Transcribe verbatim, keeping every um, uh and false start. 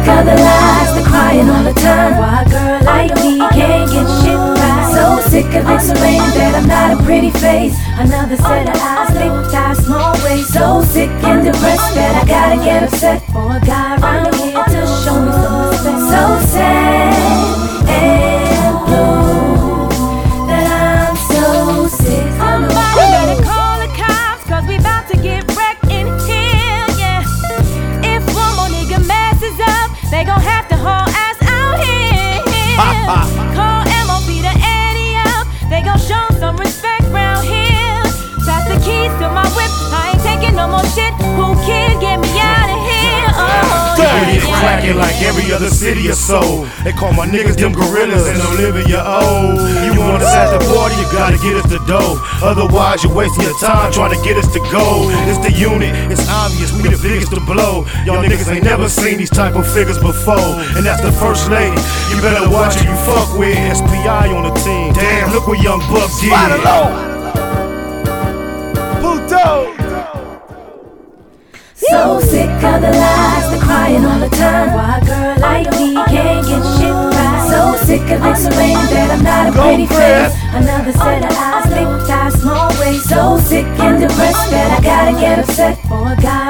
of the lies, the crying all the time. Why a girl like me can't get shit right? So sick of explaining that I'm not a pretty face. Another set of eyes, thick thighs, small waist. So sick and depressed that I gotta get upset for a guy around here to show me some respect. So sad and blue that I'm so sick. Somebody better call the cops, cause we about to get wrecked in here, yeah. If one more nigga messes up, they gon' have to haul ass out here. Call M O B to Eddie up, they gon' show some respect round here. Pass the keys to my whip, I ain't taking no more shit. Who kid, get me out of here? Oh, yeah, It's yeah. cracking like every other city or so. They call my niggas them gorillas and Olivia O. You want us at the party, you gotta get us the dough. Otherwise, you're wasting your time trying to get us to go. It's the unit, it's obvious, we the biggest to blow. Y'all niggas ain't never seen these type of figures before. And that's the first lady, you better watch who you fuck with. S P I on the team, damn, look what Young Buck did. So sick of the lies, the crying all the time. Why a girl like me can't get shit right? So sick of explaining that I'm not a pretty face. Another set of eyes, thick thighs, small waist. So sick and depressed that I gotta get upset for a guy